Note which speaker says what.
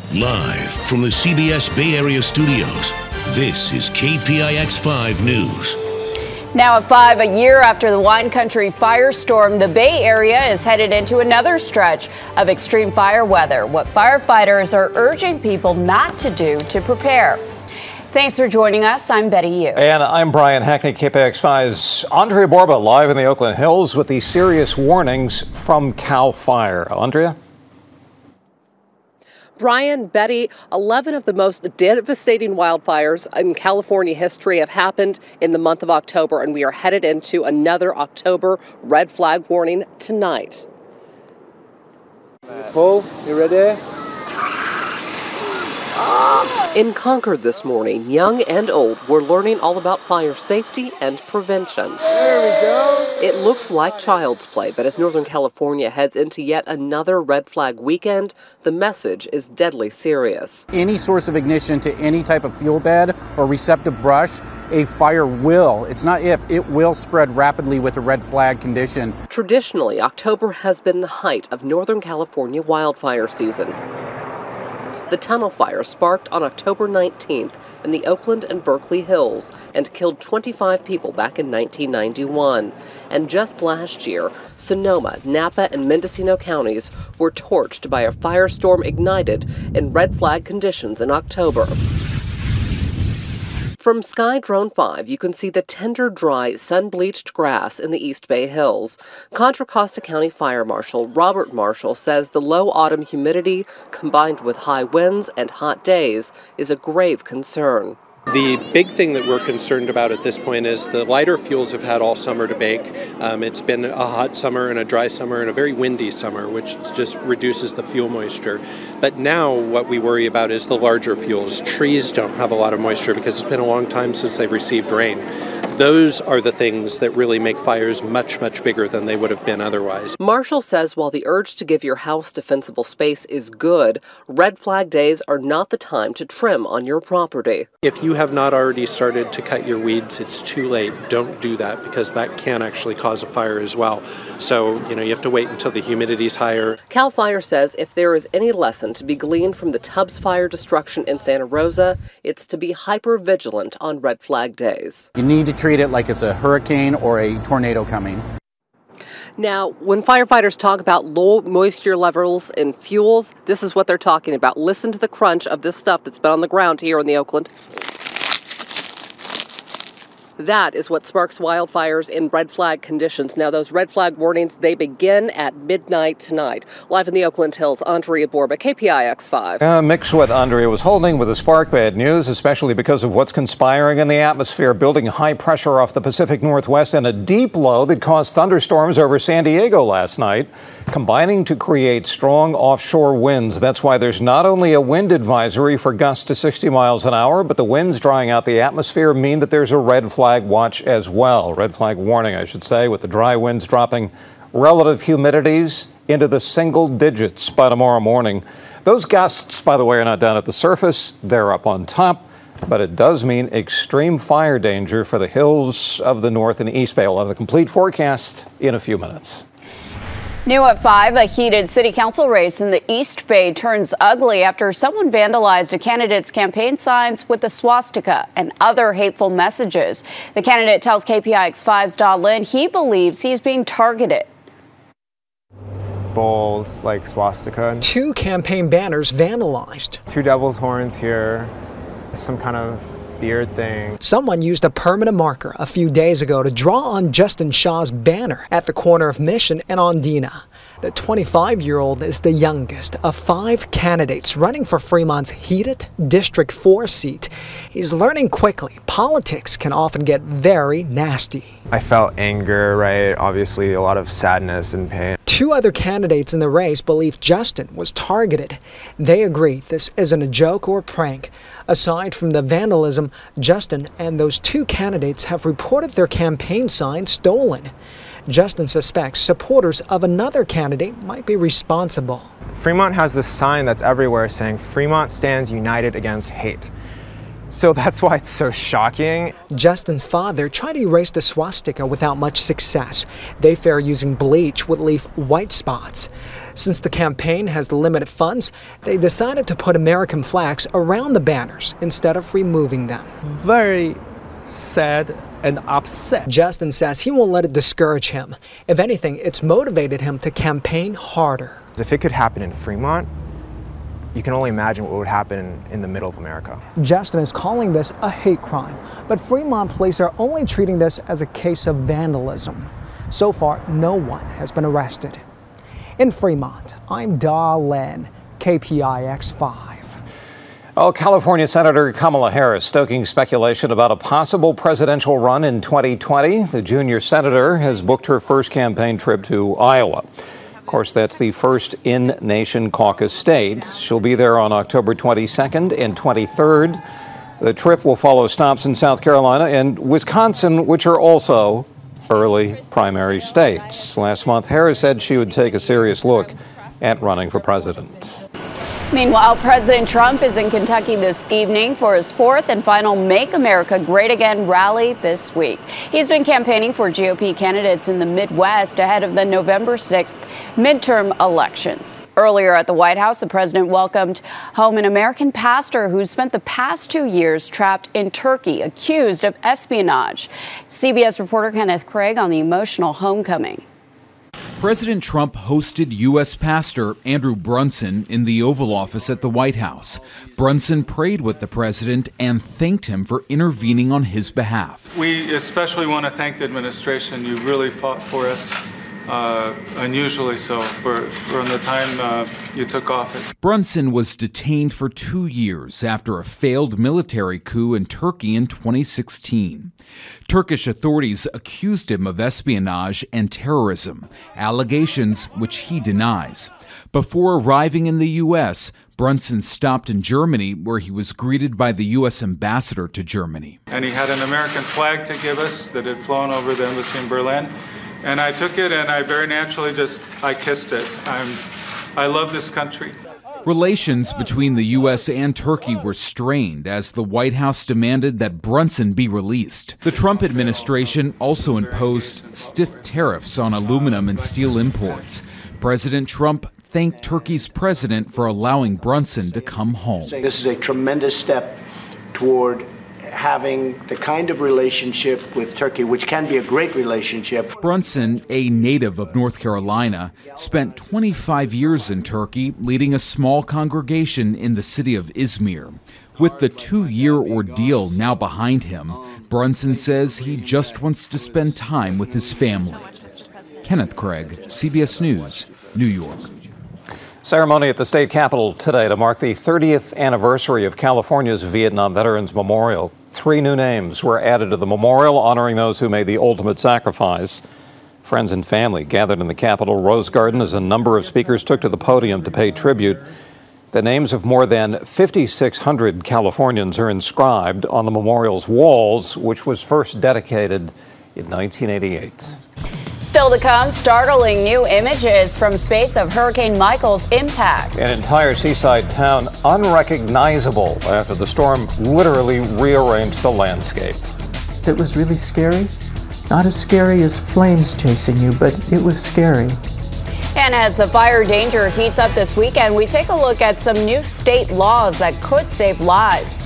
Speaker 1: Live from the CBS Bay Area studios, this is KPIX 5 News.
Speaker 2: Now at 5, a year after the wine country firestorm, the Bay Area is headed into another stretch of extreme fire weather. What firefighters are urging people not to do to prepare. Thanks for joining us. I'm Betty Yu.
Speaker 3: And I'm Brian Hackney, KPIX 5's Andrea Borba, live in the Oakland Hills with the serious warnings from CAL FIRE. Andrea?
Speaker 4: Brian, Betty, 11 of the most devastating wildfires in California history have happened in the month of October, and we are headed into another October red flag warning tonight.
Speaker 5: Paul, you ready?
Speaker 4: In Concord this morning, young and old were learning all about fire safety and prevention.
Speaker 5: There we go.
Speaker 4: It looks like child's play, but as Northern California heads into yet another red flag weekend, the message is deadly serious.
Speaker 6: Any source of ignition to any type of fuel bed or receptive brush, a fire will, it's not if, it will spread rapidly with a red flag condition.
Speaker 4: Traditionally, October has been the height of Northern California wildfire season. The tunnel fire sparked on October 19th in the Oakland and Berkeley Hills and killed 25 people back in 1991. And just last year, Sonoma, Napa, and Mendocino counties were torched by a firestorm ignited in red flag conditions in October. From Sky Drone 5, you can see the tender, dry, sun-bleached grass in the East Bay Hills. Contra Costa County Fire Marshal Robert Marshall says the low autumn humidity, combined with high winds and hot days, is a grave concern.
Speaker 7: The big thing that we're concerned about at this point is the lighter fuels have had all summer to bake. It's been a hot summer and a dry summer and a very windy summer, which just reduces the fuel moisture. But now what we worry about is the larger fuels. Trees don't have a lot of moisture because it's been a long time since they've received rain. Those are the things that really make fires much, much bigger than they would have been otherwise.
Speaker 4: Marshall says while the urge to give your house defensible space is good, red flag days are not the time to trim on your property.
Speaker 7: If you have not already started to cut your weeds, it's too late. Don't do that because that can actually cause a fire as well. So, you have to wait until the humidity's higher.
Speaker 4: CAL FIRE says if there is any lesson to be gleaned from the Tubbs fire destruction in Santa Rosa, it's to be hyper vigilant on red flag days.
Speaker 6: You need to treat it like it's a hurricane or a tornado coming.
Speaker 4: Now, when firefighters talk about low moisture levels in fuels, this is what they're talking about. Listen to the crunch of this stuff that's been on the ground here in the Oakland. That is what sparks wildfires in red flag conditions. Now, those red flag warnings, they begin at midnight tonight. Live in the Oakland Hills, Andrea Borba, KPIX 5.
Speaker 3: Mix what Andrea was holding with the spark bad news, especially because of what's conspiring in the atmosphere, building high pressure off the Pacific Northwest and a deep low that caused thunderstorms over San Diego last night, combining to create strong offshore winds. That's why there's not only a wind advisory for gusts to 60 miles an hour, but the winds drying out the atmosphere mean that there's a red flag watch as well. Red flag warning, I should say, with the dry winds dropping relative humidities into the single digits by tomorrow morning. Those gusts, by the way, are not down at the surface. They're up on top. But it does mean extreme fire danger for the hills of the North and East Bay. We'll have the complete forecast in a few minutes.
Speaker 2: New at 5, a heated city council race in the East Bay turns ugly after someone vandalized a candidate's campaign signs with a swastika and other hateful messages. The candidate tells KPIX 5's Da Lin he believes he's being targeted.
Speaker 5: Bold, like swastika.
Speaker 8: 2 campaign banners vandalized.
Speaker 5: 2 devil's horns here. Some kind of beard thing.
Speaker 8: Someone used a permanent marker a few days ago to draw on Justin Shaw's banner at the corner of Mission and Ondina. The 25-year-old is the youngest of 5 candidates running for Fremont's heated District 4 seat. He's learning quickly politics can often get very nasty.
Speaker 5: I felt anger, right? Obviously a lot of sadness and pain.
Speaker 8: 2 other candidates in the race believe Justin was targeted. They agree this isn't a joke or prank. Aside from the vandalism, Justin and those 2 candidates have reported their campaign signs stolen. Justin suspects supporters of another candidate might be responsible.
Speaker 5: Fremont has this sign that's everywhere saying Fremont stands united against hate. So that's why it's so shocking.
Speaker 8: Justin's father tried to erase the swastika without much success. They fear using bleach would leave white spots. Since the campaign has limited funds, they decided to put American flags around the banners instead of removing them.
Speaker 9: Very sad and upset.
Speaker 8: Justin says he won't let it discourage him. If anything, it's motivated him to campaign harder.
Speaker 5: If it could happen in Fremont, you can only imagine what would happen in the middle of America.
Speaker 8: Justin is calling this a hate crime, but Fremont police are only treating this as a case of vandalism. So far, no one has been arrested. In Fremont, I'm Da Lin, KPIX 5.
Speaker 3: Oh, California Senator Kamala Harris stoking speculation about a possible presidential run in 2020. The junior senator has booked her first campaign trip to Iowa. Of course, that's the first in-nation caucus state. She'll be there on October 22nd and 23rd. The trip will follow stops in South Carolina and Wisconsin, which are also early primary states. Last month, Harris said she would take a serious look at running for president.
Speaker 2: Meanwhile, President Trump is in Kentucky this evening for his fourth and final Make America Great Again rally this week. He's been campaigning for GOP candidates in the Midwest ahead of the November 6th midterm elections. Earlier at the White House, the president welcomed home an American pastor who spent the past 2 years trapped in Turkey, accused of espionage. CBS reporter Kenneth Craig on the emotional homecoming.
Speaker 10: President Trump hosted U.S. Pastor Andrew Brunson in the Oval Office at the White House. Brunson prayed with the president and thanked him for intervening on his behalf.
Speaker 11: We especially want to thank the administration. You really fought for us, unusually so, from the time you took office.
Speaker 10: Brunson was detained for 2 years after a failed military coup in Turkey in 2016. Turkish authorities accused him of espionage and terrorism, allegations which he denies. Before arriving in the U.S., Brunson stopped in Germany, where he was greeted by the U.S. ambassador to Germany.
Speaker 11: And he had an American flag to give us that had flown over the embassy in Berlin. And I took it and I very naturally I kissed it. I love this country.
Speaker 10: Relations between the U.S. and Turkey were strained as the White House demanded that Brunson be released. The Trump administration also imposed stiff tariffs on aluminum and steel imports. President Trump thanked Turkey's president for allowing Brunson to come home.
Speaker 12: This is a tremendous step toward having the kind of relationship with Turkey, which can be a great relationship.
Speaker 10: Brunson, a native of North Carolina, spent 25 years in Turkey, leading a small congregation in the city of Izmir. With the 2-year ordeal now behind him, Brunson says he just wants to spend time with his family. Kenneth Craig, CBS News, New York.
Speaker 3: Ceremony at the state capitol today to mark the 30th anniversary of California's Vietnam Veterans Memorial. 3 new names were added to the memorial, honoring those who made the ultimate sacrifice. Friends and family gathered in the Capitol Rose Garden as a number of speakers took to the podium to pay tribute. The names of more than 5,600 Californians are inscribed on the memorial's walls, which was first dedicated in 1988.
Speaker 2: Still to come, startling new images from space of Hurricane Michael's impact.
Speaker 3: An entire seaside town unrecognizable after the storm literally rearranged the landscape.
Speaker 13: It was really scary. Not as scary as flames chasing you, but it was scary.
Speaker 2: And as the fire danger heats up this weekend, we take a look at some new state laws that could save lives.